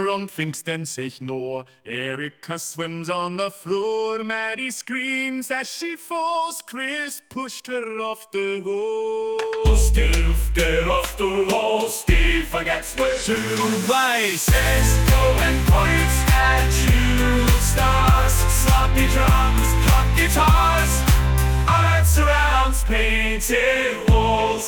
wrong things, then ignore. Erica swims on the floor. Maddie screams as she falls. Chris pushed her off the wall. Steve, get off the wall. Steve forgets where to. He says, go and points at you. Stars, sloppy drums, hot guitars. Art surrounds painted walls.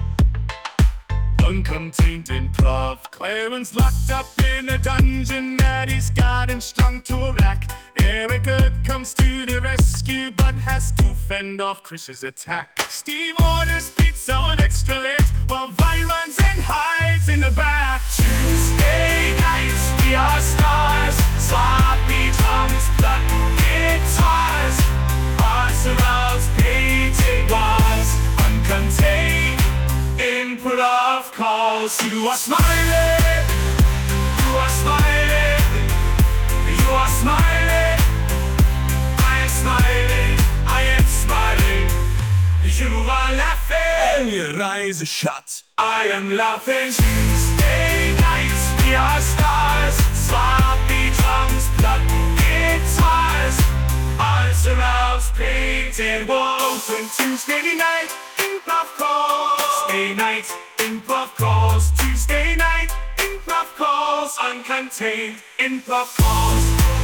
Uncontained improv. Clarence locked up in a dungeon. Maddie's gotten strung to a rack. Erica comes to the rescue, but has to fend off Chris's attack. Steve orders pizza on extra late, while Vi runs and hides in the back. Tuesday nights, we are stars. Sloppy drums, pluck guitars. Art surrounds painted walls. Uncontained improv calls. You are smiling, you are smiling, you are smiling. I am smiling, I am smiling. You are laughing, Your eyes are shut. I am laughing. Tuesday nights, we are stars. Sloppy drums, pluck guitars. Art surrounds painted walls. And Tuesday night, improv calls. Tuesday night, improv calls. Tuesday night, improv calls. Uncontained improv calls.